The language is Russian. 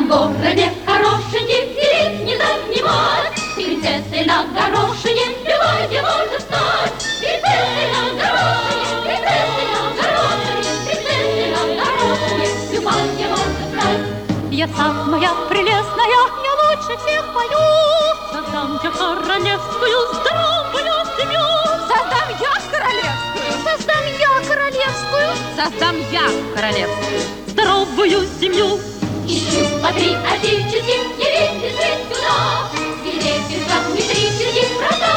городе хорошеньких делить не занимать. Принцессой на горошине любой не может стать. Принцессой на горошине, принцессой на горошине, принцессой на горошине любой не может стать. Я самая прелестная, я лучше всех пою. Создам я королевскую здоровую семью. Создам я королевскую. Создам я королевскую. Создам я королевскую. Здоровую семью. Ищу патриотических, явитесь сюда. Свидетельства метрических,